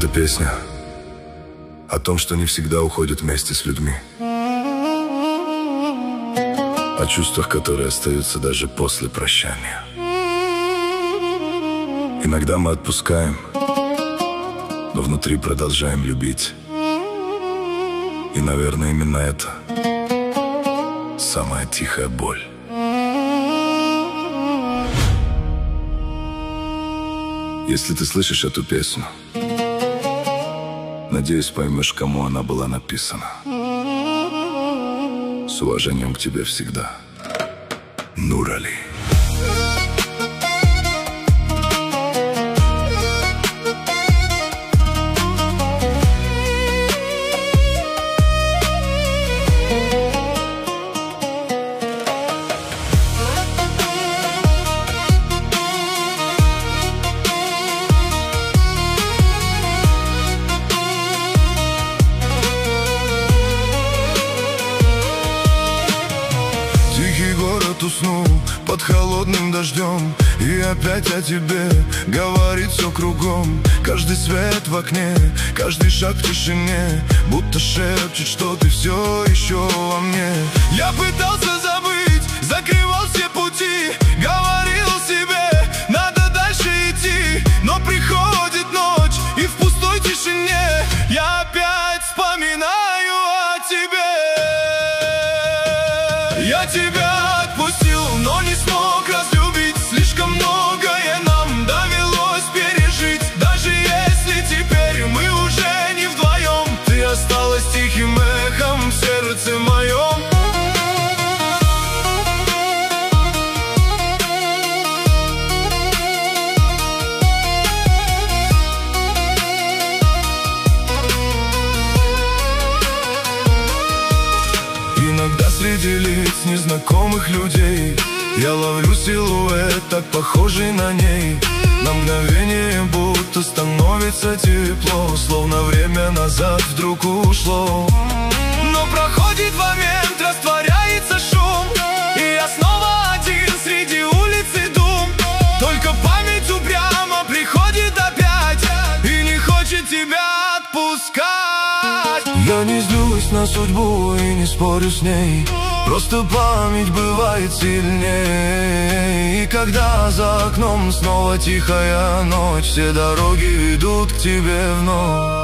Эта песня о том, что не всегда уходят вместе с людьми, о чувствах, которые остаются даже после прощания. Иногда мы отпускаем, но внутри продолжаем любить. И, наверное, именно это самая тихая боль. Если ты слышишь эту песню, надеюсь, поймешь, кому она была написана. С уважением к тебе всегда, Нурали. Город уснул под холодным дождем, и опять о тебе говорит все кругом. Каждый свет в окне, каждый шаг в тишине будто шепчет, что ты все еще во мне. Я пытался забыть, закрывал все пути, говорил себе, надо дальше идти. Но приходит ночь, и в пустой тишине я опять вспоминаю о тебе. Я тебя отпустил, но не смог разлюбить. Слишком многое нам довелось пережить. Даже если теперь мы уже не вдвоем, ты осталась тихим эхом в сердце моем. Иногда среди лиц незнакомых людей я ловлю силуэт, так похожий на ней. На мгновение будто становится тепло, словно время назад вдруг ушло. Но проходит момент, растворяется шум, и я снова один среди улиц и дум. Только память упрямо приходит опять и не хочет тебя отпускать. Я не злюсь на судьбу и не спорю с ней, просто память бывает сильнее. И когда за окном снова тихая ночь, все дороги ведут к тебе вновь.